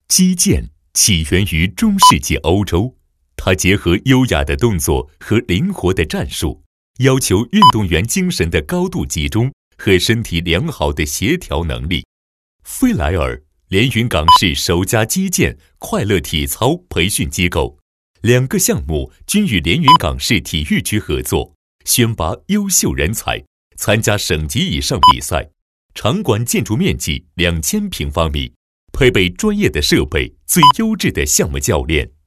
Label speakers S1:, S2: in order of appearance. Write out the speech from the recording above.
S1: 击剑起源于中世纪欧洲，它结合优雅的动作和灵活的战术，要求运动员精神的高度集中和身体良好的协调能力。飞莱尔，连云港市首家击剑快乐体操培训机构，2个项目均与连云港市体育局合作，选拔优秀人才，参加省级以上比赛。场馆建筑面积2000平方米，配备专业的设备，最优质的项目教练。